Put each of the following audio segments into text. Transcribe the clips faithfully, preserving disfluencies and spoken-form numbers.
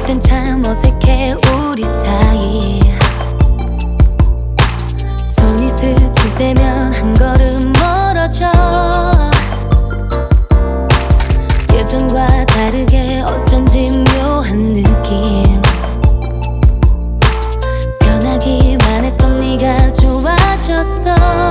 땐 참 어색해 우리 사이. 손이 스칠 때면 한 걸음 멀어져. 예전과 다르게 어쩐지 묘한 느낌. 변하기만 했던 네가 좋아졌어.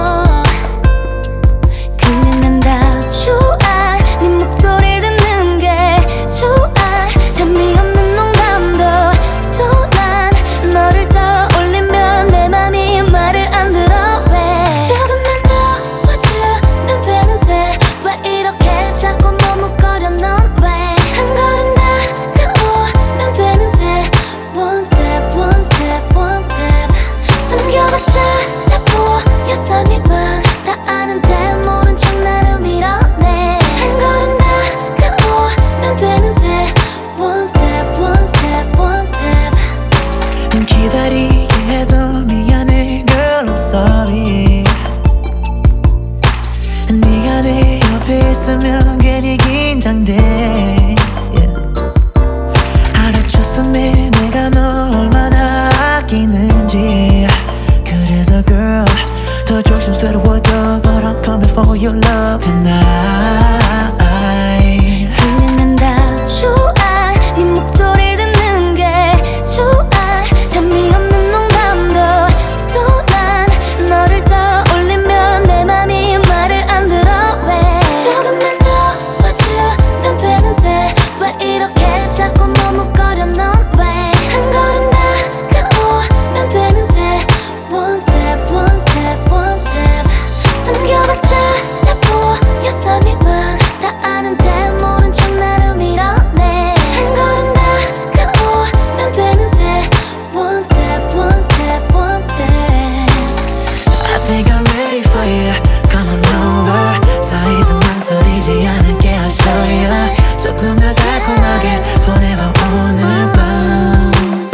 그냥 난 다 좋아. 네 목소리 듣는 게 좋아. 재미없는 농담도 또 난 너를 떠올리면 내 맘이 말을 안 들어. 왜 조금만 더 와주면 되는데 왜 이렇게 자꾸 머뭇거려. 넌 왜 한 걸음 다가오면 되는데 One step one step one step. 숨겨봤자 다 보였어. 네 맘 다 아는데 모른 척 나를 밀어내. 한 걸음 다가오면 되는데 One step one step one step. 기다리게 해서 미안해 girl I'm sorry. 네가 내 옆에 있으면 괜히 긴장돼. yeah. 알아줬으면 내가 널 얼마나 아끼는지. 그래서 girl 더 조심스러워져 But I'm coming for your love tonight. 그냥 난 다 좋아. 네 목소리 듣는 게 좋아. 재미없는 농담도 또 난 너를 떠올리면 내 맘이 말을 안 들어. 왜 조금만 더 와주면 되는데 왜 이렇게 자꾸 머뭇거려. 넌 왜 한 걸음 다가오면 되는데 One step one step one step. 숨겨봤자 다 보였어. 네 맘 다 아는데 모른 척 나를 밀어내. 한 걸음 다가오면 되는데 One step one step one step. I think I'm ready for you. Come on over. 더 이상 망설이지 않을게 I'll show you. 조금 더 달콤하게 보내봐 오늘 밤.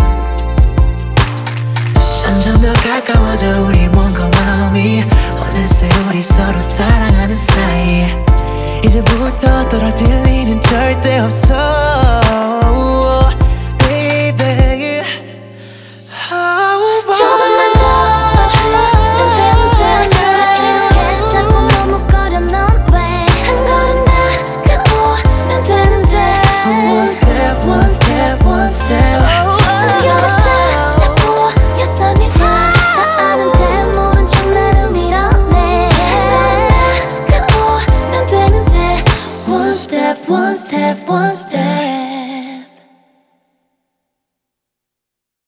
점점 더 가까워져 우리 몸과 마음이. 어느새 우리 서로 사랑하는 사이. 이제부터 떨어질 일은 절대 없어 baby. 조금만 더 와주면 되는데 왜 이렇게 자꾸 머뭇거려. 넌 왜 한 걸음 다가오면 되는데 One step one step one step. 숨겨봤자 다 보였어. 네 맘 다 아는데 모른 척 나를 밀어내. 한 걸음 다가오면 되는데 One step one step one step.